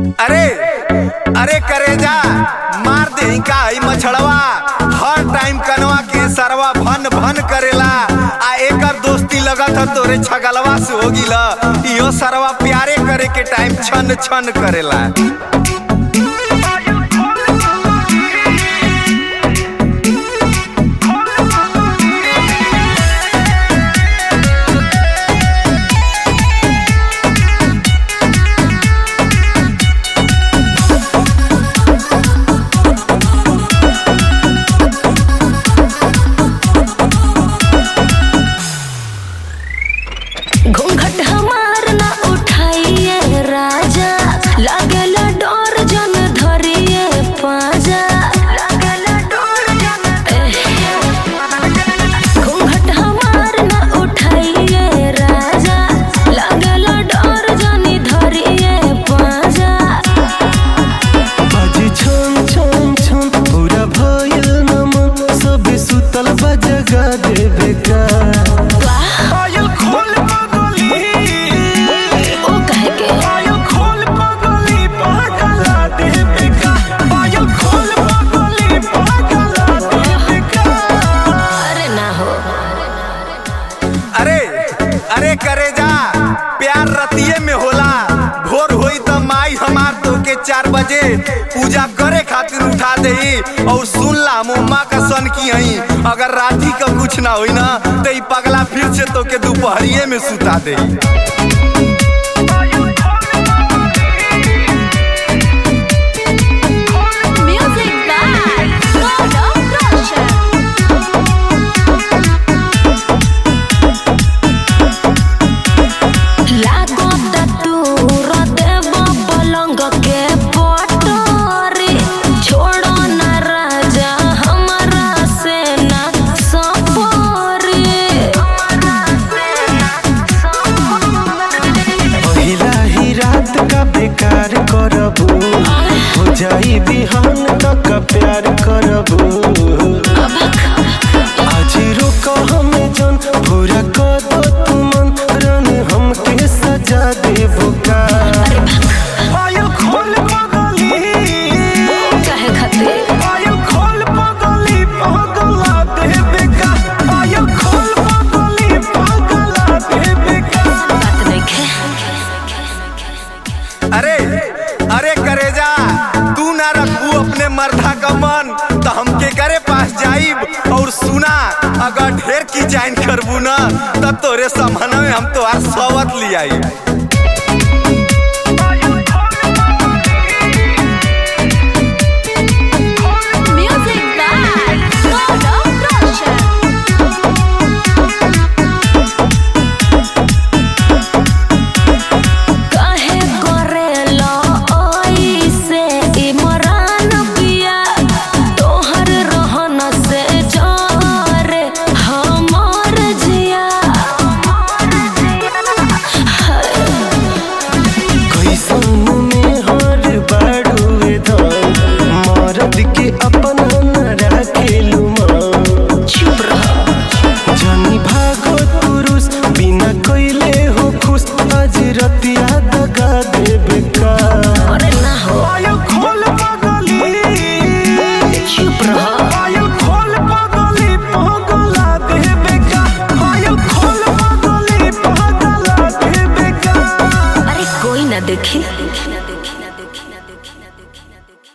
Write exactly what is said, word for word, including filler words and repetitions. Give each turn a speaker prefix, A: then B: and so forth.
A: अरे अरे करेजा मार दे का ई मछड़वा हर टाइम कनवा के सरवा भन भन करेला। आ एकर दोस्ती लगत ह तोरे छगलवा से हो गिला। इहो सरवा प्यारे करे के टाइम छन छन करेला।
B: घूंघट हमार ना उठाइए राजा, लागेला डोर जन धरिए पाजा। लागेला डोर जन घूंघट हमार ना उठाइए राजा, लागेला डोर जन धरिए पाजा।
C: बाजी छम छम छम पूरा भइल नमन, सब सुतल बा जगा देवे का।
A: अरे अरे करेजा प्यार रतिये में होला। भोर होई त माई हमार तो के चार बजे पूजा करे खातिर उठा देही। और सुन ला मुम्मा का सन की हई, अगर राती का कुछ ना होई ना तो ई पगला फिर से तो के दोपहरिये में सुता देही।
C: बेकार करबू हो जाई बिहान तक प्यार करबू। आज रोक हमें जन पूरा कर दो तुमन रन हमके सजा देबू का। पायल खोल पगली
B: काहे खातिर
C: पायल खोल पगली पगला देबे का। पायल खोल पगली पगला देबे का।
B: बात देखे।
A: अरे अरे करेजा तू ना रखू अपने मर्दा का मन तो हमके करे पास जाइब। और सुना अगर ढेर की जाइन करबू ना तब तोरे समन में हम तो सवत लियाई।